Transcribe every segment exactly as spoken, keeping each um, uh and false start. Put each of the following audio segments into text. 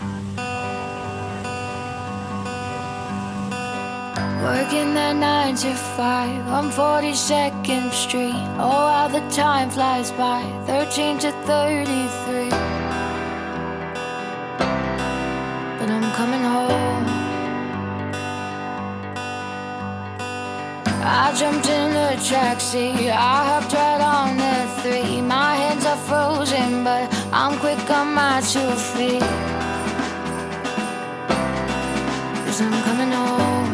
Working that nine to five on forty-second Street. Oh, how the time flies by, thirteen to thirty-three. But I'm coming home. I jumped in a taxi, I hopped right on the three. My hands are frozen, but I'm quick on my two feet. 'Cause I'm coming home.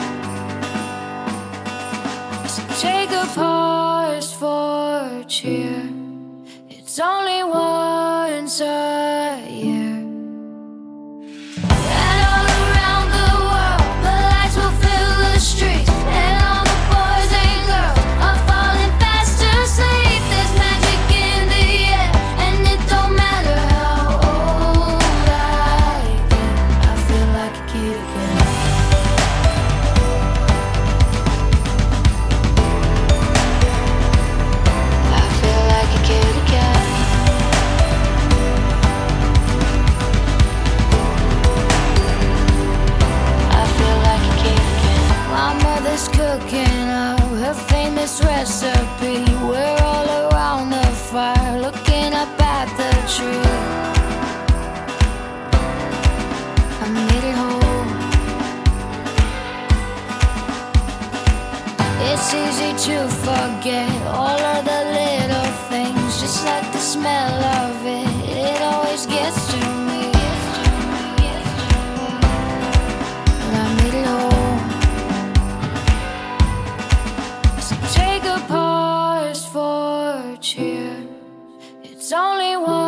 Take a pause for cheer. It's only once a year. And all around the world, the lights will fill the streets. And all the boys and girls are falling fast asleep. There's magic in the air, and it don't matter how old I get. I feel like a kid again. Cooking up her famous recipe. We're all around the fire, looking up at the tree. I made it home. It's easy to forget all of the little things, just like the smell of it. It always gets to me. But I made it home. Take a pause for cheer. It's only one.